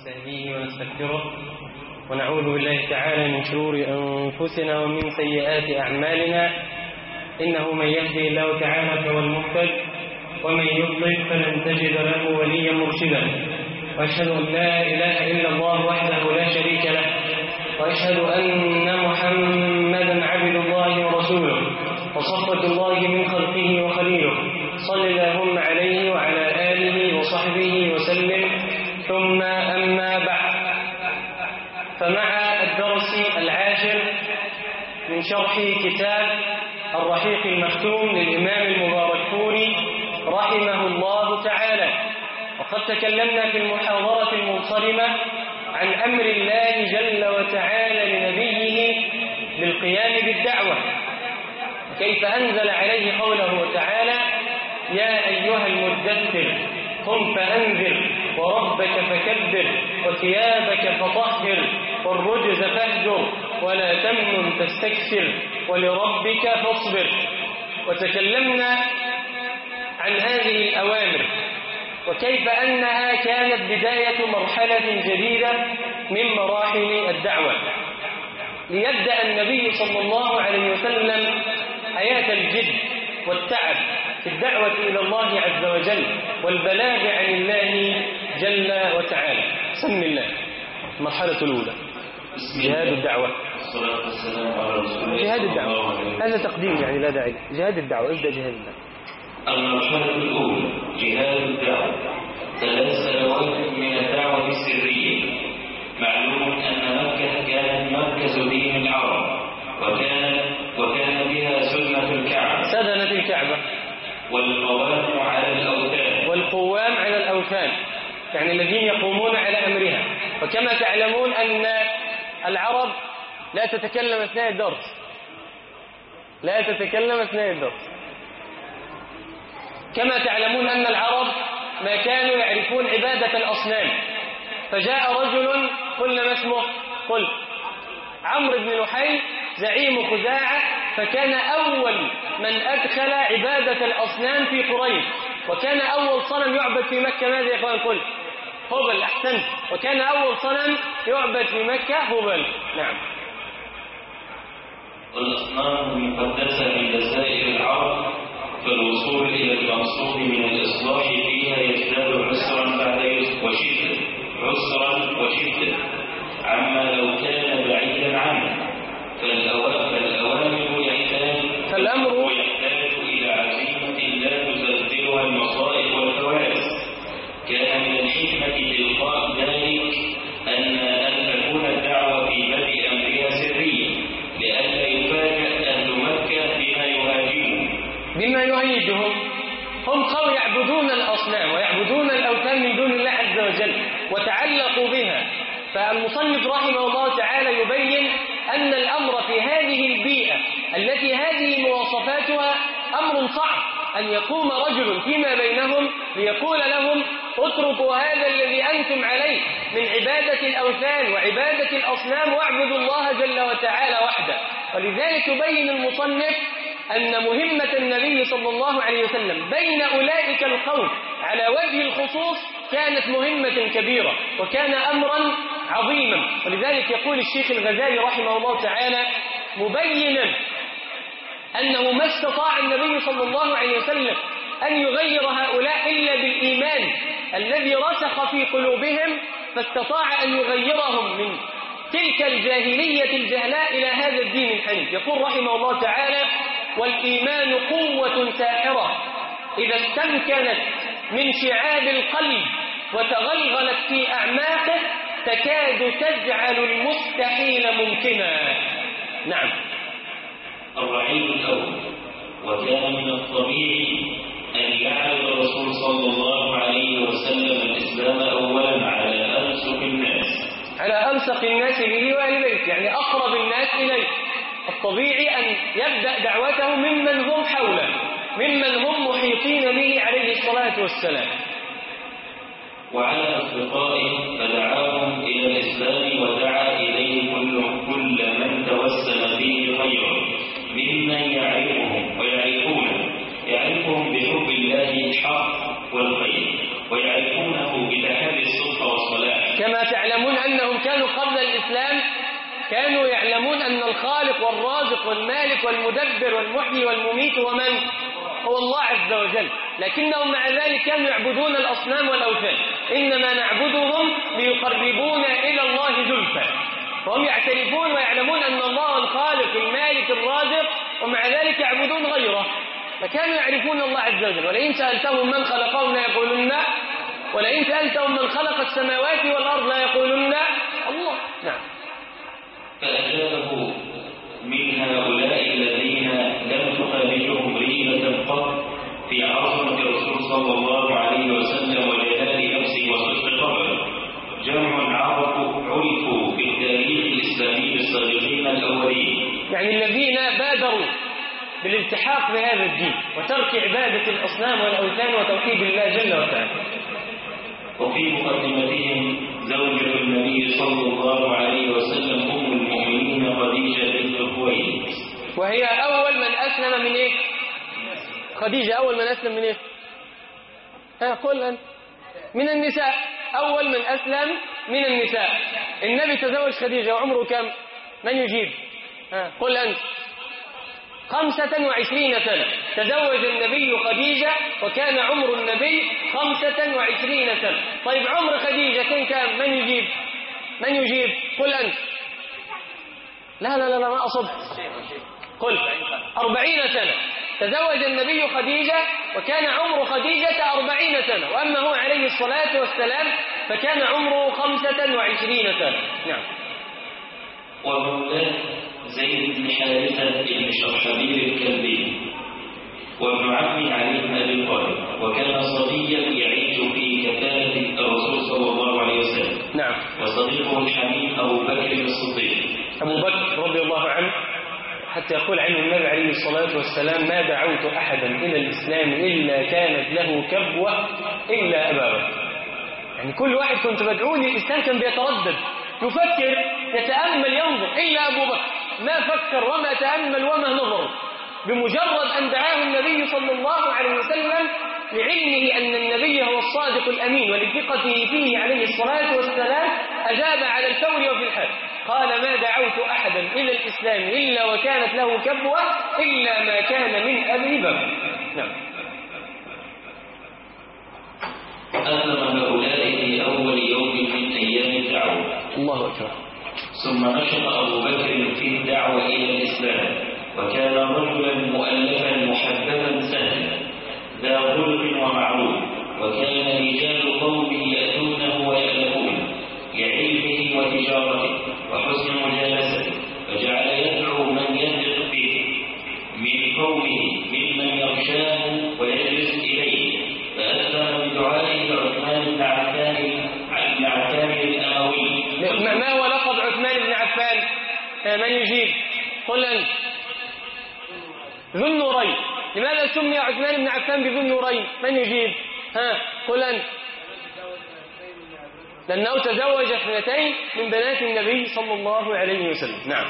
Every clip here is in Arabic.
ونستهديه ونستغفره ونعوذ بالله تعالى من شرور أنفسنا ومن سيئات أعمالنا. إنه من يهدي الله تعالى فهو المهتد ومن يضلل فلن تجد له وليا مرشدا. وأشهد أن لا إله إلا الله وحده لا شريك له، وأشهد أن محمدا عبد الله ورسوله وصفوة الله من خلقه وخليله. صل اللهم عليه وعلى آله وصحبه وسلم. ثم أما بعد، فمع الدرس العاشر من شرح كتاب الرحيق المختوم للإمام المباركفوري رحمه الله تعالى. وقد تكلمنا في المحاضرة المنصرمة عن أمر الله جل وتعالى لنبيه بالقيام بالدعوة، كيف أنزل عليه قوله تعالى: يا أيها المدثر قم فأنذر وربك فكبر وثيابك فطهر والرجز فاهجر ولا تمنن تستكثر ولربك فاصبر. وتكلمنا عن هذه الأوامر وكيف أنها كانت بداية مرحلة جديدة من مراحل الدعوة، ليبدأ النبي صلى الله عليه وسلم حياة الجد والتعب في الدعوة إلى الله عز وجل والبلاغ عن الله جل وتعالى. بسم الله. المرحلة الأولى جهاد الدعوة. جهاد الدعوة هذا تقديم يعني لا داعي. جهاد الدعوة، ابدأ جهاد الدعوة. المرحلة الأولى جهاد الدعوة. 3 سنوات من الدعوة السرية. معلوم أن مكة كانت مركز دين العرب، وكان بها سدنة الكعبة، سدنة الكعبة، والقوام على الأوثان، يعني الذين يقومون على أمرها. وكما تعلمون أن العرب لا تتكلم أثناء الدرس، كما تعلمون أن العرب ما كانوا يعرفون عبادة الأصنام. فجاء رجل قلنا ما اسمه؟ قل عمرو بن لحي زعيم خزاعة، فكان أول من أدخل عبادة الأصنام في قريش. وكان أول صنم يعبد في مكة ماذا يا إخوان؟ قل هبل. أحسنت. وكان أول صنم يعبد في مكة هبل. نعم. والأصنام المقدسة عند سائر العرب، فالوصول إلى المقصود من الإصلاح فيها يزداد عسرا بعد عسرا وشدة عما لو كان بعيدا عنه. فالأمر يحتاج إلى عزيمة لا تزلزلها المصائب والكوارث. كان من الحكمة لإلقاء ذلك أن تكون الدعوة في بدء أمرها سرية، لئلا يفاجأ أهل مكة بما يهيجهم. هم قوم يعبدون الأصنام ويعبدون الأوثان من دون الله عز وجل وتعلقوا بها. فالمصنف رحمه الله تعالى يبين أن الأمر في هذه البيئة التي هذه مواصفاتها أمر صعب، أن يقوم رجل فيما بينهم ليقول لهم: اتركوا هذا الذي أنتم عليه من عبادة الأوثان وعبادة الأصنام واعبدوا الله جل وتعالى وحده. ولذلك يبين المصنف أن مهمة النبي صلى الله عليه وسلم بين أولئك القوم على وجه الخصوص كانت مهمة كبيرة وكان أمرا عظيما. ولذلك يقول الشيخ الغزالي رحمه الله تعالى مبينا أنه ما استطاع النبي صلى الله عليه وسلم أن يغير هؤلاء إلا بالإيمان الذي رسخ في قلوبهم، فاستطاع أن يغيرهم من تلك الجاهلية الجهلاء إلى هذا الدين الحنيف. يقول رحمه الله تعالى: والإيمان قوة ساحرة إذا استمكنت من شعاب القلب وتغلغلت في أعماقه تكاد تجعل المستحيل ممكنا. نعم. الرعيل الأول. وكان من الطبيعي أن يعرض الرسول صلى الله عليه وسلم الإسلام أولا على ألصق الناس به وأهل بيته، يعني أقرب الناس إليه. الطبيعي أن يبدأ دعوته ممن هم حوله، ممن هم محيطين به عليه الصلاة والسلام. وعلى أصدقائه فدعاهم إلى الإسلام ودعا إليه كل من توسل به خيرا ممن يعرفهم ويعرفونه، يعرفهم بحب الله الحق والخير، ويعرفونه بتحري الصدق والصلاح، كما تعلمون أنهم كانوا قبل الإسلام كانوا يعلمون أن الخالق والرازق والمالك والمدبر والمحيي والمميت ومن هو الله عز وجل، لكنهم مع ذلك كانوا يعبدون الأصنام والأوثان. إنما نعبدهم ليقربونا إلى الله زلفى، فهم يعترفون ويعلمون أن الله الخالق المالك الرازق، ومع ذلك يعبدون غيره، فكانوا يعرفون الله عز وجل. ولئن سألتهم من خلقهم لا يقولون لا، ولئن سألتهم من خلق السماوات والأرض لا يقولون لا الله. نعم. فأجابه من هؤلاء الذين لم تخالجهم ريبة قط في عظمة الرسول صلى الله عليه وسلم وجلال نفسه وصدق قبله جمع عرفوا في التاريخ الإسلامي السابقين الأولين، يعني الذين بادروا بالالتحاق بهذا الدين وترك عبادة الأصنام والأوثان وتوحيد الله جل وعلا. وفي مقدمتهم زوجة النبي صلى الله عليه وسلم أم المؤمنين خديجة بنت خويلد، وهي أول من أسلم من إيه؟ خديجة أول من أسلم من إيه؟ قل أنت. من النساء، أول من أسلم من النساء. النبي تزوج خديجة وعمره كم؟ من يجيب؟ قل أنت. 25 سنة تزوج النبي خديجة، وكان عمر النبي 25 سنة. طيب عمر خديجة كان كم؟ من يجيب؟ من يجيب؟ قل أنت. لا لا لا ما أصبت. قل 40 سنة تزوج النبي خديجة، وكان عمر خديجة 40 سنة، وأما هو عليه الصلاة والسلام فكان عمره 25 سنة. نعم. ومولاه زيد بن حارثة بن شرحبيل الكلبي، وابن عم علي بن أبي طالب، وكان صبيا يعيش في كفالة الرسول صلى الله عليه وسلم. نعم. وصديقه الحميد أبو بكر الصديق، أبو بكر رضي الله عنه، حتى يقول عنه النبي عليه الصلاة والسلام: ما دعوت أحدا إلى الإسلام إلا كانت له كبوة إلا أبا بكر. يعني كل واحد كنت بدعوه للإسلام كان بيتردد، يفكر، يتأمل، ينظر، إلا أبو بكر ما فكر وما تأمل وما نظر. بمجرد أن دعاه النبي صلى الله عليه وسلم لعلمه أن النبي هو الصادق الأمين ولثقته فيه عليه الصلاة والسلام، أجاب على الفور وفي الحال، قال: ما دعوت أحدا إلى الإسلام إلا وكانت له كبوة إلا ما كان من أبي بكر. نعم. أسلم هؤلاء في أول يوم من أيام الدعوة. الله أكبر. ثم نشط أبو بكر في الدعوة إلى الإسلام، وكان رجلا مؤلفا محببا سهلا ذا خلق ومعروف، وكان رجال قومه يأتونه ويألفونه لعلمه وتجارته وحسن مجالسته، فجعل يدعو من يثق به من قومه ممن يخشاه ويجلس إليه، فأسلم بدعائه عثمان بن عفان الأموي. ما هو لقب عثمان بن عفان؟ من يجيب؟ قل أنت. ذو النورين. لماذا سمي عثمان بن عفان بذو النورين؟ من يجيب؟ قل أنت. لأنه تزوج 2 من بنات النبي صلى الله عليه وسلم. نعم.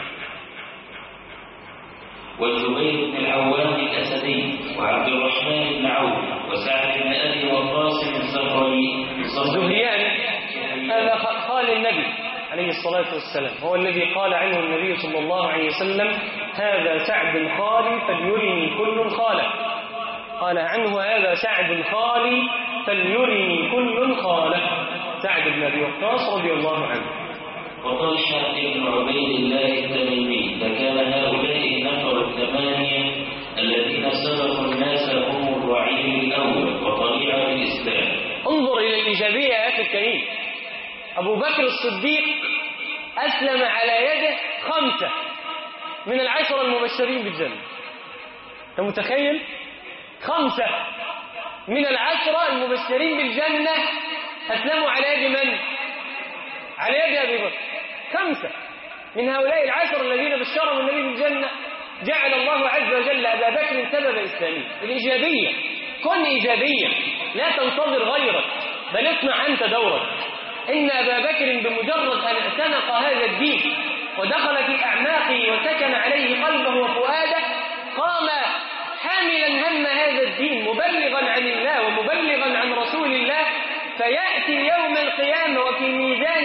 والزبير بن العوام الأسدي، وعبد الرحمن بن عوف، وسعد بن أبي وقاص الزهريان، هذا خال النبي عليه الصلاة والسلام، هو الذي قال عنه النبي صلى الله عليه وسلم: هذا سعد خالي فليرني كل خاله. قال عنه: هذا سعد خالي فليرني كل خاله. سعد بن أبي وقاص رضي الله عنه. وطلحة بن عبيد الله التميمي، فكان هؤلاء النفر 8 الذين سبقوا الناس هم الرعيل الأول وطليعة الإسلام. انظر إلى الإيجابية يا أخي الكريم. أبو بكر الصديق أسلم على يده 5 من 10 المبشرين بالجنة. أنت متخيل؟ 5 من 10 المبشرين بالجنة أسلموا على يد من؟ على يد أبي بكر. 5 من هؤلاء 10 الذين بشرهم النبي بالجنة جعل الله عز وجل أبا بكر سبب إسلامي. الإيجابية، كن إيجابيا، لا تنتظر غيرك، بل اصنع أنت دورك. إن أبا بكر بمجرد أن اعتنق هذا الدين ودخل في أعماقه وسكن عليه قلبه وفؤاده، قام حاملا هم هذا الدين، مبلغا عن الله ومبلغا عن رسول الله، فيأتي يوم القيامة وفي ميزان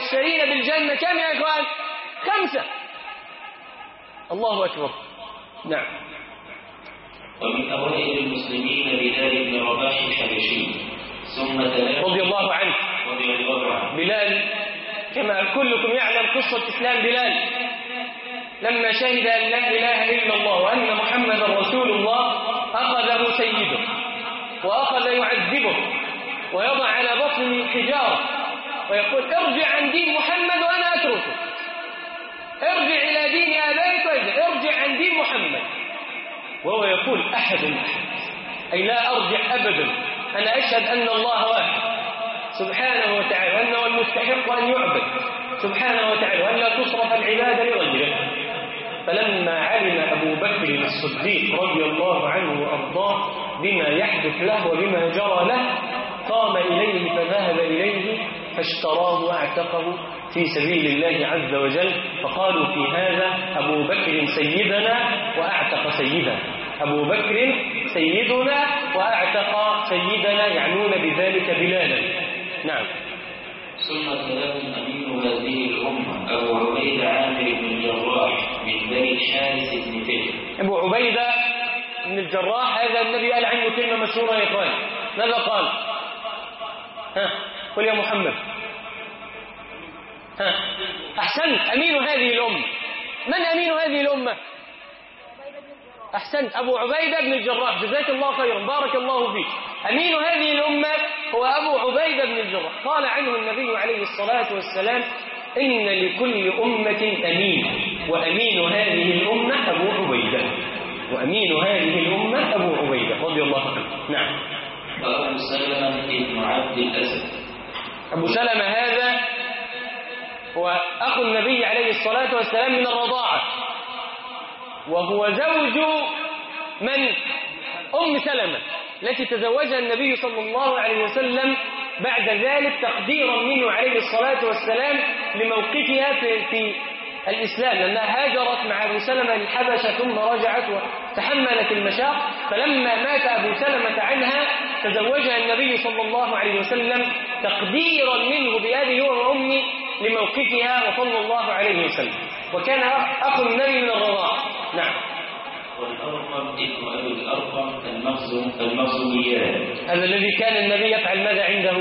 المبشرين بالجنة كم يا إخوان؟ 5. الله أكبر. نعم. ومن أوائل المسلمين بلال بن رباح الحبشي ثم رضي الله عنه. بلال كما كلكم يعلم قصة إسلام بلال لما شهد أن لا إله إلا الله وأن محمد رسول الله أخذه سيده وأخذ يعذبه ويضع على بطنه حجارة ويقول ارجع عن دين محمد وأنا أتركه، ارجع إلى دين آبائك، ارجع عن دين محمد. وهو يقول أحد أي لا أرجع أبدا، أنا أشهد أن الله واحد سبحانه وتعالى وأنه المستحق أن يعبد سبحانه وتعالى وأن لا تصرف العبادة لغيره. فلما علم أبو بكر الصديق رضي الله عنه وأرضاه بما يحدث له وبما جرى له قام إليه فذهب إليه فاشتراه واعتقه في سبيل الله عز وجل. فقالوا في هذا أبو بكر سيدنا وأعتق سيدنا، أبو بكر سيدنا وأعتق سيدنا، يعنون بذلك بلالا. نعم. ثم تلاه أمين هذه الأمة أبو عبيدة عامر بن الجراح من بني الحارث بن فهر. أبو عبيدة بن الجراح هذا النبي قال عنه كلمة مشهورة يا إخوان، ماذا قال؟ قل يا محمد. أحسنت، أمين هذه الأمة. من أمين هذه الأمة؟ أحسنت، أبو عبيدة بن الجراح، جزاك الله خيرا، بارك الله فيك. أمين هذه الأمة هو أبو عبيدة بن الجراح. قال عنه النبي عليه الصلاة والسلام إن لكل أمة أمين وأمين هذه الأمة أبو عبيدة، وأمين هذه الأمة أبو عبيدة رضي الله عنه. نعم. وأبو سلمة بن عبد الأسد. أبو سلمة هذا هو أخو النبي عليه الصلاة والسلام من الرضاعة، وهو زوج من؟ أم سلمة التي تزوجها النبي صلى الله عليه وسلم بعد ذلك تقديرا منه عليه الصلاة والسلام لموقفها في الإسلام، لأنها هاجرت مع أبو سلمة للحبشة ثم رجعت وتحملت المشاق. فلما مات أبو سلمة عنها تزوجها النبي صلى الله عليه وسلم تقديرا منه بأبي هو وأمي لموقفها وصلى الله عليه وسلم، وكان أخو النبي من الرضاعة. نعم. والأرقم ابن أبي الأرقم المخزوميان، هذا الذي كان النبي يفعل ماذا عنده؟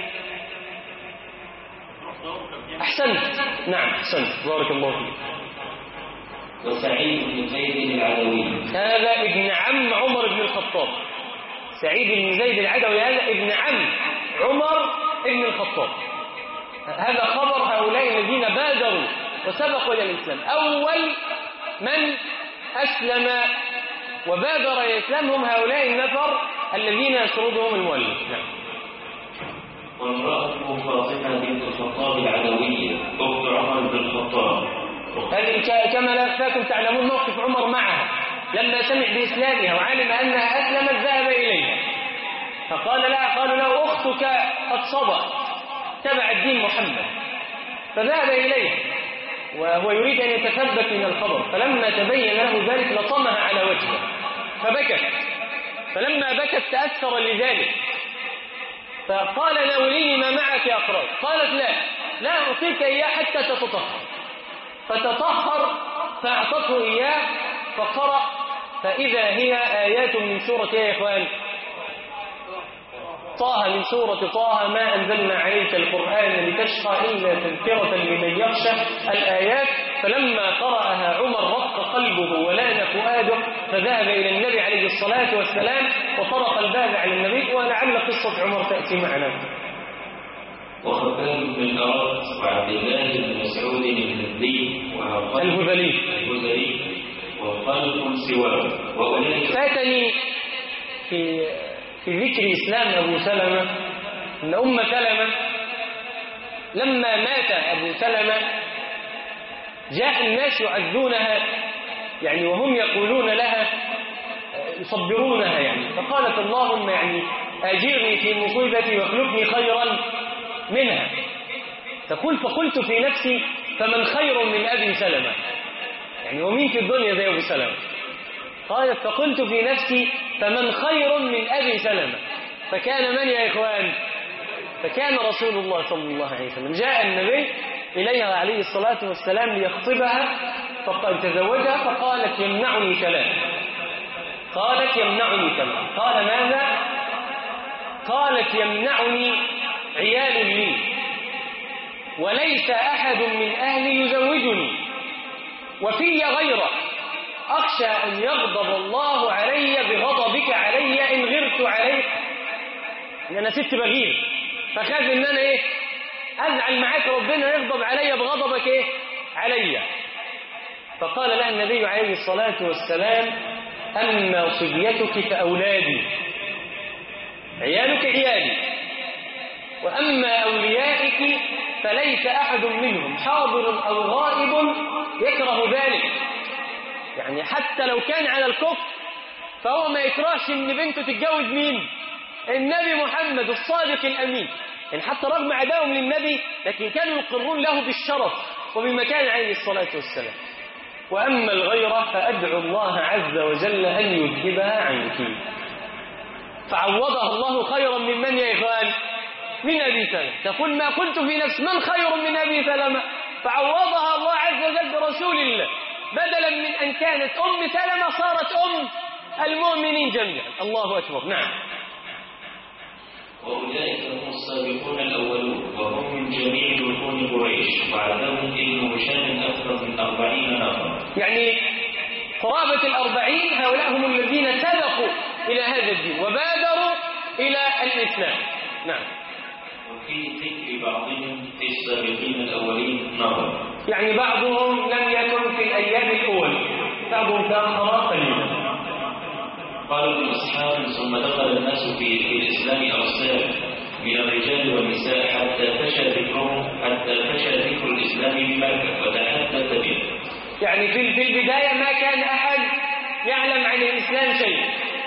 أحسنت، نعم أحسنت، بارك الله فيك. وسعيد بن زيد العدوي، هذا ابن عم عمر بن الخطاب. سعيد بن زيد العدوي هذا ابن عم عمر بن الخطاب. هذا خبر هؤلاء الذين بادروا وسبقوا إلى الإسلام. أول من أسلم وبادر إلى الإسلام هم هؤلاء النفر الذين يسردهم المؤلف. نعم. وامرأته فاطمة بنت الخطاب العدوية أخت عمر بن الخطاب. هذه كما لا أخفاكم تعلمون موقف عمر معها لما سمع بإسلامها وعلم أنها أسلمت ذهب إليها فقال لها، قالوا له أختك قد صبت تبع الدين محمد، فذهب إليها وهو يريد أن يتثبت من الخبر. فلما تبين له ذلك لطمها على وجهه فبكت، فلما بكت تأثر لذلك فقال ناوليني ما معك يا أقرأ. قالت لا أعطيك إياه حتى تتطهر. فتطهر فأعطته إياه فقرأ فإذا هي آيات من سورة يا إخوان طه، من سورة طه ما أنزلنا عليك القرآن لتشقى إلا تذكرة لمن يخشى الآيات. فلما قرأها عمر رق قلبه ولان فؤاده فذهب إلى النبي عليه الصلاة والسلام وطرق الباب على النبي. ولعل قصة عمر تأتي معنا. وخباب بن الأرض وعبد الله بن مسعود الهذلي وخلق سواه وأولئك. فاتني في ذكر إسلام أبو سلمة أن أم سلمة لما مات أبو سلمة جاء الناس يعزونها يعني وهم يقولون لها يصبرونها يعني، فقالت اللهم يعني أجرني في مصيبتي واخلفني خيرا منها. تقول فقلت في نفسي فمن خير من أبي سلمة، يعني ومين في الدنيا زي أبو سلمة؟ قالت فقلت في نفسي فمن خير من أبي سلمة، فكان من يا إخوان؟ فكان رسول الله صلى الله عليه وسلم جاء النبي إليها عليه الصلاة والسلام ليخطبها، فقال تزوجها، فقالت يمنعني كلام. قالت يمنعني كلام. قال ماذا؟ قالت يمنعني عيال لي وليس أحد من أهلي يزوجني وفي غيره، أخشى أن يغضب الله علي بغضبك علي إن غرت عليك. أنا ست بغير، فخاف إن أنا أزعل معاك ربنا يغضب علي بغضبك علي. فقال لها النبي عليه الصلاة والسلام: أما صبيتك فأولادي، عيالك عيالي، وأما أوليائك فليس أحد منهم حاضر أو غائب يكره ذلك. يعني حتى لو كان على الكفر فهو ما يكرهش إن بنته تتجوز مين؟ النبي محمد الصادق الأمين. يعني حتى رغم عداهم للنبي لكن كانوا يقرون له بالشرف وبالمكان عليه الصلاة والسلام. وأما الغيرة فأدعو الله عز وجل أن يذهبها عنك. فعوضها الله خيرا من يا إخوان؟ من أبي سلمة. تقول ما قلت في نفس من خير من أبي سلمة؟ فعوضها الله عز وجل برسول الله، بدلا من أن كانت أم سلمة صارت أم المؤمنين جميعا. الله أكبر. نعم. وأولئك هم السابقون الأولون وهم من جميع دخول قريش، وعدهم ابن هشام أكثر من 40 نفرا. يعني قرابة 40 هؤلاء هم الذين سبقوا إلى هذا الدين وبادروا إلى الإسلام. نعم. وفي ذكر بعضهم في السابقين الأولين نظر، يعني بعضهم لم يكن في الأيام الأولى، بعضهم تأخر قليلا. قال ابن إسحاق: ثم دخل الناس في الإسلام أرسال من الرجال والنساء حتى فشى ذكر الإسلام بمكة وتحدث به. يعني في البداية ما كان أحد يعلم عن الإسلام شيء.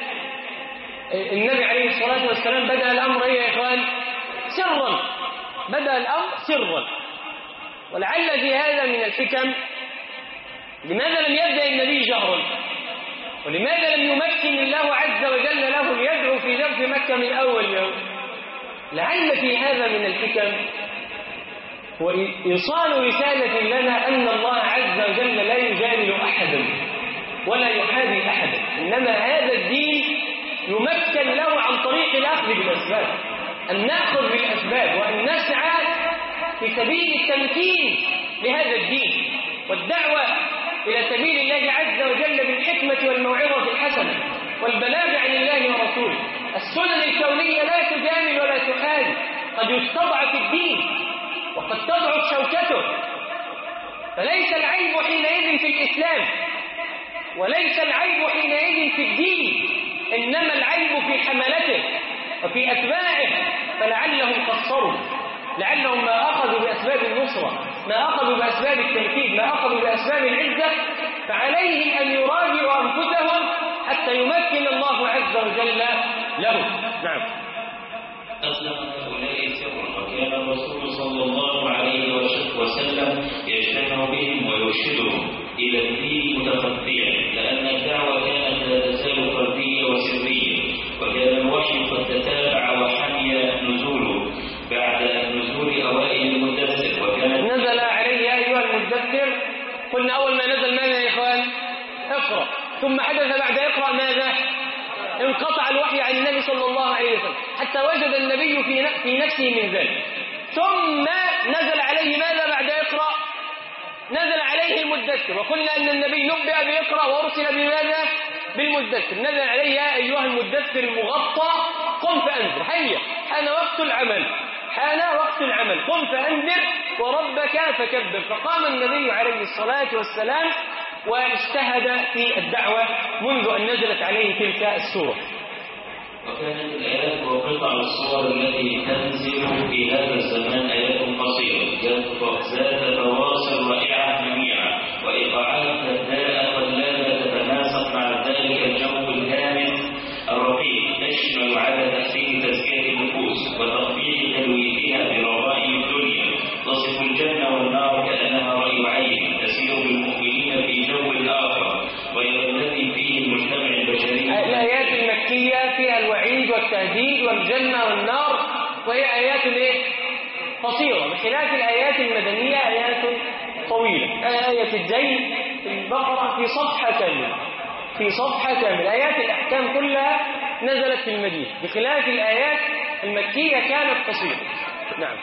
النبي عليه الصلاة والسلام بدأ الأمر يا إخوان سرا، بدأ الأمر سرا. ولعل في هذا من الحكم لماذا لم يبدأ النبي جهرا، ولماذا لم يمكن الله عز وجل له ليدعو في جوف مكة من أول يوم. لعل في هذا من الحكم وإيصال رسالة لنا أن الله عز وجل لا يجادل أحدا ولا يحابي أحدا، إنما هذا الدين يمكن له عن طريق الأخذ بالأسباب، أن نأخذ بالأسباب وأن نسعى في سبيل التمكين لهذا الدين والدعوة إلى سبيل الله عز وجل بالحكمة والموعظة الحسنة والبلاغ عن الله ورسوله. السنن الكونية لا تجامل ولا تحارب، قد يستضعف الدين وقد تضعف شوكته، فليس العيب حينئذ في الإسلام وليس العيب حينئذ في الدين، إنما العيب في حملته وفي أتباعه، فلعلهم قصروا، لعلهم ما أخذوا بأسباب النصرة، ما أخذوا بأسباب التمكين، ما أخذوا بأسباب العزة، فعليهم أن يراجعوا أنفسهم حتى يمكن الله عز وجل لهم. نعم. أسلم هؤلاء سرا، وكان الرسول صلى الله عليه وسلم يجتمع بهم ويرشدهم إلى الدين متخفيا، لأن الدعوة كانت لا تزال فردية وسرية، وكان الوحي قد تتابع وحمي نزوله بعد نزول أوائل المدثر، وكان نزل عليه يا أيها المدثر. قلنا أول ما نزل ماذا يا إخوان؟ اقرأ. ثم حدث بعد اقرأ ماذا؟ انقطع الوحي عن النبي صلى الله عليه وسلم حتى وجد النبي في نفسه من ذلك. ثم نزل عليه ماذا بعد اقرأ؟ نزل عليه المدثر، وقلنا أن النبي نبأ بيقرأ وأرسل بماذا؟ بالمدثر. نزل عليه يا أيها المدثر المغطى قم فأنذر، هيا حان وقت العمل، حان وقت العمل، قم فأنذر وربك فكبر. فقام النبي عليه الصلاة والسلام واجتهد في الدعوة منذ أن نزلت عليه تلك السورة. وكانت الآيات وقطع الصور التي تنزل في هذا الزمان آيات قصيرة ذات فواصل رائعة جميعا وإيقاعات هداء قد لا تتناسق مع ذلك الجو الهامس الرقيق، تشمل على تحسين تزكية النفوس وتطبيق تلويثها برغائب الدنيا، تصف الجنة والنار كأنها رأي عين، تسير بالمؤمنين في جو الآخر ويغتدي فيه المجتمع البشري. الآيات المكية فيها الوعيد والتهديد والجنة والنار، وهي آيات قصيرة، بخلاف الآيات المدنية آيات طويلة. آية الدين في البقرة في صفحة كاملة، في صفحة كاملة. آيات الأحكام كلها نزلت في المدينة، بخلاف الآيات المكية كانت قصيرة. نعم.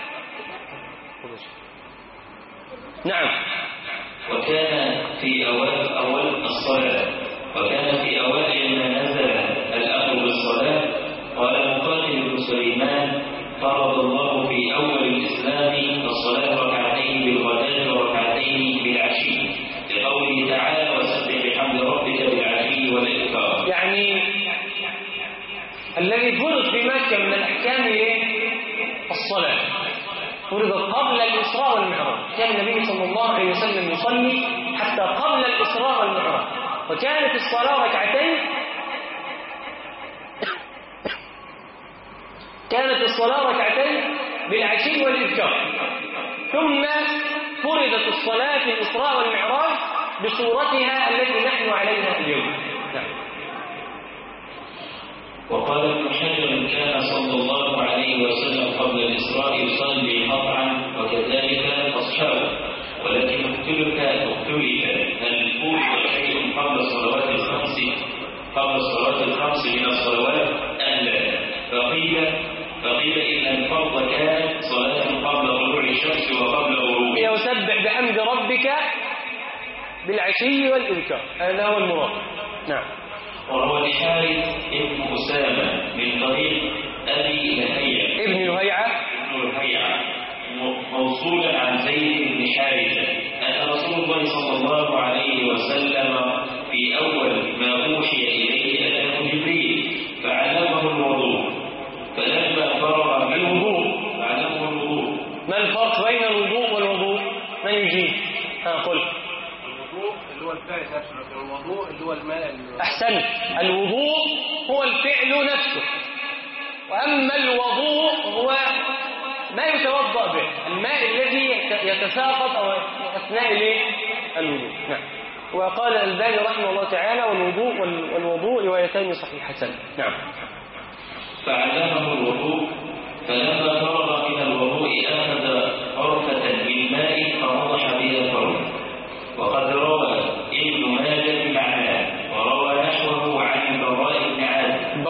نعم. وكان في أول الصلاة، وكان في أوائل ما نزل الأمر بالصلاة. قال مقاتل بن سليمان: فرض الله في أول الإسلام الصلاة ركعتين بالغداة وركعتين بالعشي، لقوله تعالى: وسبح بحمد ربك بالعشي والإبكار. يعني الذي فرض في مكة من الأحكام الصلاة، فرضت قبل الإسراء والمعراج. كان النبي صلى الله عليه وسلم يصلي حتى قبل الإسراء والمعراج، وكانت الصلاة ركعتين، كانت الصلاة ركعتين بالعشي والإبكار. ثم فرضت الصلاة في الإسراء والمعراج بصورتها التي نحن عليها اليوم. نعم. وقال ابن حجر: كان صلى الله عليه وسلم قبل الإسراء يصلي قطعا، وكذلك أصحابه، ولكن اختلف هل فرض شيء قبل الصلوات الخمس من الصلوات أم لا؟ فقيل إن الفرض كانت صلاة قبل طلوع الشمس وقبل غروبها. وسبح بحمد ربك بالعشي والإبكار، هذا هو المراد. نعم. وروى الحارث ابن أسامة من طريق أبي لهيعة ابن لهيعة موصولا عن زيد بن حارثة أن رسول الله صلى الله عليه وسلم في أول ما أوحي إليه أتاه جبريل فعلمه الوضوء، فلما فرغ من الوضوء فعلمه الوضوء. ما الفرق بين الوضوء والوضوء؟ من يجيب؟ قل. الوضوء اللي هو الفعل نفسه، والوضوء اللي هو الماء. أحسنت. الوضوء هو الفعل نفسه، وأما الوضوء هو ما يتوضأ به، الماء الذي يتساقط أو أثناء الوضوء. نعم. وقال الألباني رحمه الله تعالى: والوضوء روايتان صحيحتان. نعم. فعلمه الوضوء، فلما فرغ من الوضوء أخذ غرفة من ماء فنضح بها فرجه. وقد روى ابن ماجه بمعناه، وروى نحوه عن البراء بن عازب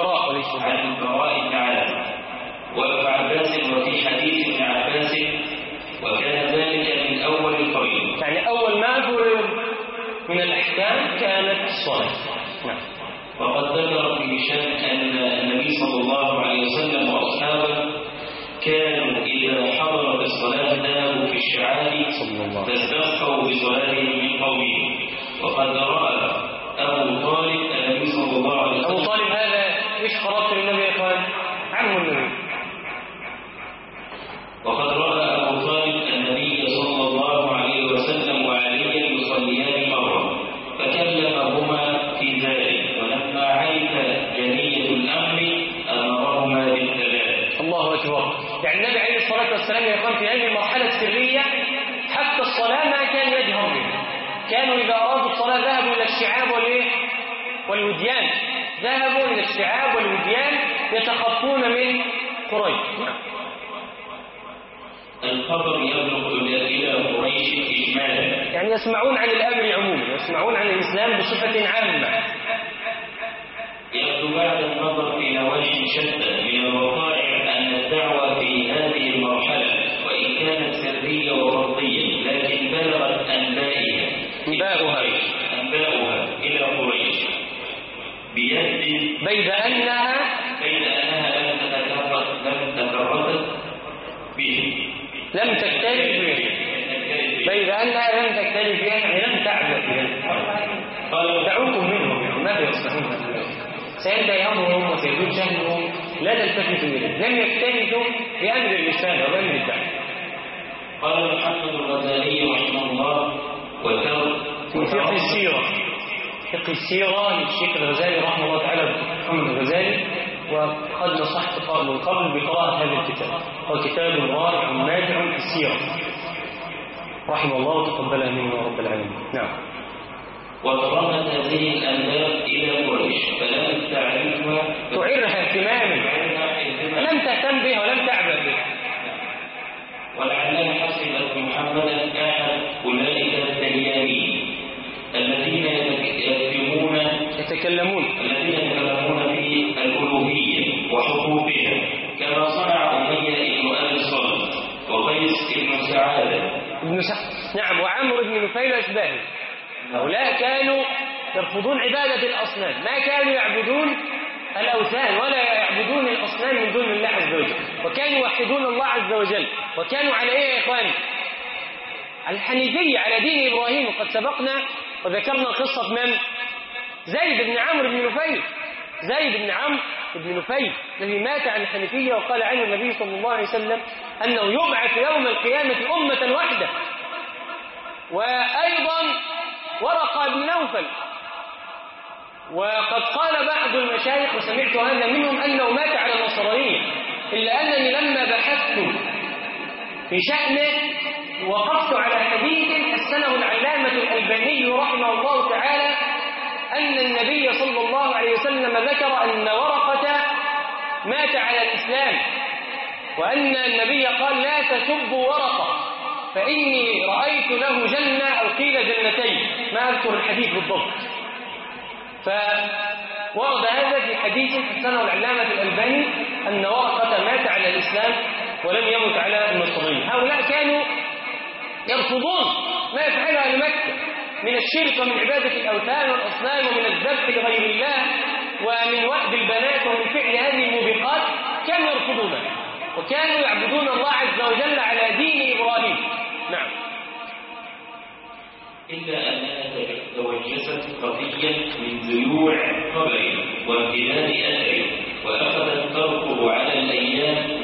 وابن عباس، وفي حديث ابن عباس: وكان ذلك من أول الفريضة. يعني أول ما فرض من الأحكام كانت الصلاة. نعم. وقد ذكر ابن هشام أن النبي صلى الله عليه وسلم وأصحابه كانوا إذا حضرت الصلاة ذهبوا في الشعاب فاستخفوا بصلاتهم من قومهم. وقد رأى أبو طالب النبي صلى الله عليه وسلم. أبو طالب هذا إيش قرابة النبي يا إخوان؟ عم النبي. وقد رأى أبو طالب النبي صلى الله عليه وسلم وعليا يصليان مرة فكلمهما في ذلك، ولما عرف جلية الأمر أمرهما بالثلاث. الله أكبر. يعني النبي عليه الصلاة والسلام يا إخوان في هذه المرحلة السرية حتى الصلاة ما كان يجهر بها. كانوا إذا أرادوا الصلاة ذهبوا إلى الشعاب والوديان، ذهبوا إلى الشعاب والوديان يتخفون من قريش. الخبر يبلغ إلى قريش إجمالا، يعني يسمعون عن الأمر عموما، يسمعون عن الإسلام بصفة عامة. يبدو بعد النظر في نواحي شتى من الوقائع أن الدعوة في هذه المرحلة وإن كانت سرية وفردية لكن بلغت أنباؤها إلى قريش بيد أنها لم تكترث به، بيد أنها لم تكترث بها، يعني لم تعبأ بها. دعوكم منهم ماذا يصنعون؟ سينتهي أمرهم وسيزول شأنهم، لا تلتفتوا إليه. لم يكترثوا بأمر الرسالة وبأمر الدعوة. قال محمد الغزالي رحمه الله: في فقه السيرة للشيخ الغزالي رحمه الله تعالى، محمد الغزالي، وقد نصحت من قبل بقراءة هذا الكتاب، هو كتاب رائع نافع في السيرة رحمه الله وتقبلها منه رب العالمين. نعم. وضمت هذه الأنباء إلى قريش فلم تعرفها، تعرها اهتماما، لم تهتم بها ولم تعبأ بها. ولعلنا حسب أن محمدا أحد أولئك الديانين الذين يتكلمون في الألوهية وحقوقها، كما صنع أمية بن أبي الصلت وقيس بن سعادة نعم، وعمرو بن نفيل وأشباهه. هؤلاء كانوا يرفضون عبادة الأصنام، ما كانوا يعبدون الأوثان ولا يعبدون الأصنام من دون الله عز وجل، وكانوا يوحدون الله عز وجل، وكانوا على إيه يا إخواني؟ على الحنيفية، على دين إبراهيم. وقد سبقنا وذكرنا قصة من؟ زيد بن عمرو بن نفيل، زيد بن عمرو بن نفيل الذي مات عن الحنيفية، وقال عنه النبي صلى الله عليه وسلم أنه يبعث يوم القيامة أمة واحدة. وأيضا ورقة بن نوفل، وقد قال بعض المشايخ وسمعت هذا منهم أنه مات على النصرانية، إلا أنني لما بحثت في شأنه وقفت على حديث حسنه العلامة الألباني رحمه الله تعالى أن النبي صلى الله عليه وسلم ذكر أن ورقة مات على الإسلام، وأن النبي قال لا تسبوا ورقة فإني رأيت له جنة أو قيل جنتين، ما أذكر الحديث بالضبط. فورد هذا في حديث حسنه العلامة الألباني أن ورقة مات على الإسلام ولم يمت على النصرانية. هؤلاء كانوا يرفضون ما يفعله أهل مكة من الشرك ومن عبادة الأوثان والأصنام ومن الذبح لغير الله ومن وأد البنات ومن فعل هذه الموبقات، كانوا يرفضونها وكانوا يعبدون الله عز وجل على دين إبراهيم. نعم. إلا أنها توجست خطية من ذيوع قبره وامتداد أثره، وأخذت تركض على الأيام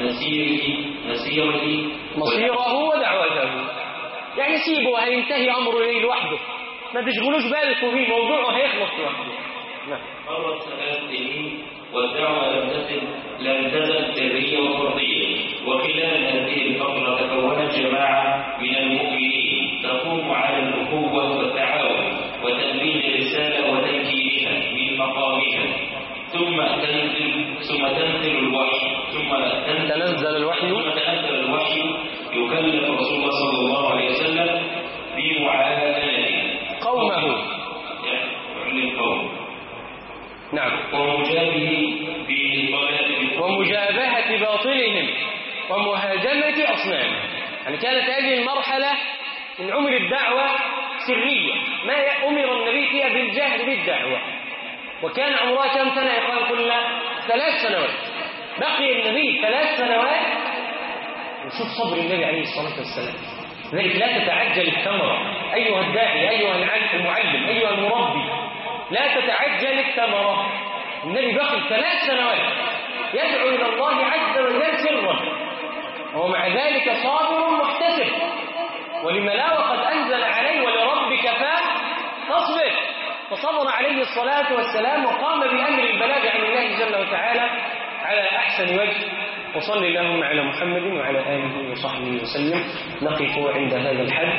مصيره ودعوته. يعني سيبه، هينتهي أمره إليه لوحده، ما تشغلوش بالكم فيه، موضوعه هيخلص لوحده. نعم. مرت 3 سنين والدعوة لم تزل سرية وفردية، وخلال هذه الفترة تكونت جماعة من المؤمنين تقوم على الأخوة والتعاون وتبليغ الرسالة وتنكيلها من مقامها، ثم تنزل الوحي يكلف رسول الله صلى الله عليه وسلم بمعاملة قومه، يعني القوم، نعم، ومجابهة باطلهم ومهاجمة أصنامهم. يعني كانت هذه المرحلة من عمر الدعوة سرية، ما أمر النبي فيها بالجهر بالدعوة. وكان عمرها كم سنة يا إخوان؟ كلها 3 سنوات. بقي النبي 3 سنوات. وشوف صبر النبي عليه الصلاة والسلام. لذلك لا تتعجل الثمرة أيها الداعي، أيها المعلم، أيها المربي، لا تتعجل الثمرة. النبي بقي 3 سنوات يدعو إلى الله عز وجل سرا، ومع ذلك صابر محتسب. ولما لا وقد أنزل عليه ولربك فاصبر. فصبر عليه الصلاة والسلام وقام بأمر البلاغ عن الله جل وتعالى على أحسن وجه. وصل اللهم على محمد وعلى آله وصحبه وسلم. نقف عند هذا الحد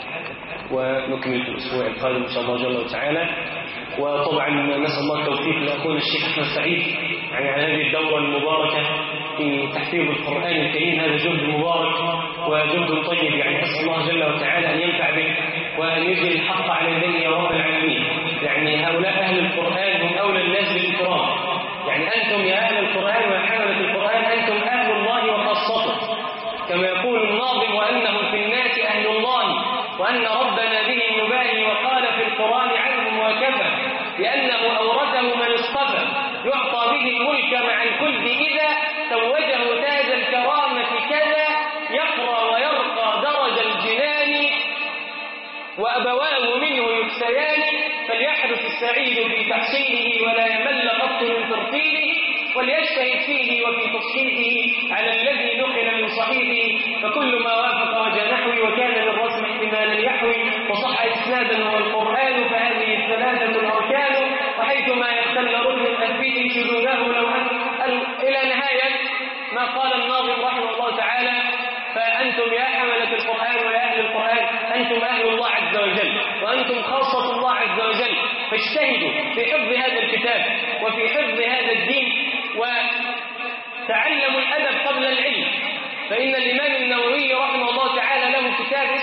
ونكمل في الأسبوع القادم إن شاء الله جل وتعالى. وطبعا نسأل الله التوفيق لأخونا الشيخ أحمد سعيد يعني على هذه الدورة المباركة في تحفيظ القرآن الكريم. هذا جهد مبارك وجهد طيب، يعني أسأل الله جل وتعالى أن ينفع به وأن يجري الحق على يديه يا رب العالمين. يعني هؤلاء أهل القرآن هم أولى الناس بالإكرام. يعني أنتم يا أهل القرآن وحملة القرآن أنتم أهل الله وخاصته، كما يقول الناظم وأنهم في الناس أهل الله وأن ربنا بهم يباهي، وقال في القرآن عنهم وكفى لأنه أورثه من اصطفى يعطى به الملك مع الكل إذا توجه تاج الكرامة كذا يقرى ويرقى درج الجنان وأبواه منه يكسيان. فليحرص السعيد في تحصيله ولا يمل قط من ترتيله، وليجتهد فيه وفي تصحيحه على الذي نقل من صحيحه. فكل ما وافق وجه نحوي وكان للرسم احتمالا يحوي وصح إسنادا هو القرآن، فهذه الثلاثة الأركان. وحيثما يختل ركن أثبته شذوذه لو إلى نهاية ما قال الناظم رحمه الله تعالى. فأنتم يا حملة القرآن ويا أهل القرآن أنتم أهل الله عز وجل وأنتم خاصة الله عز وجل، فاجتهدوا في حفظ هذا الكتاب وفي حفظ هذا الدين، وتعلموا الأدب قبل العلم. فإن الإمام النووي رحمه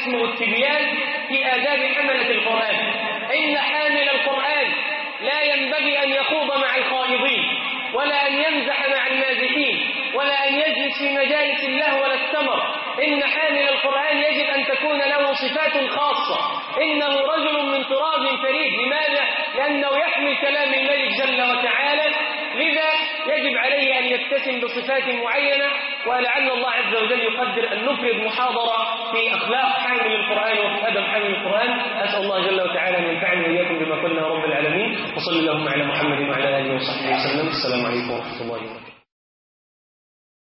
اسمه التبيان في آداب حملة القرآن. إن حامل القرآن لا ينبغي أن يخوض مع الخائضين، ولا أن يمزح مع المازحين، ولا أن يجلس في مجالس الله ولا السمر. إن حامل القرآن يجب أن تكون له صفات خاصة. إنه رجل من تراب فريد. لماذا؟ لأنه يحمل كلام الملك جل وتعالى، لذا يجب عليه أن يتسم بصفات معينة. ولعل الله عز وجل يقدر أن نفرد محاضرة في أخلاق حامل القرآن وفي أدب حامل القرآن. أسأل الله جل وتعالى أن ينفعني وإياكم بما قلنا رب العالمين. وصلى اللهم على محمد وعلى آله وصحبه وسلم. السلام عليكم ورحمة الله وبركاته.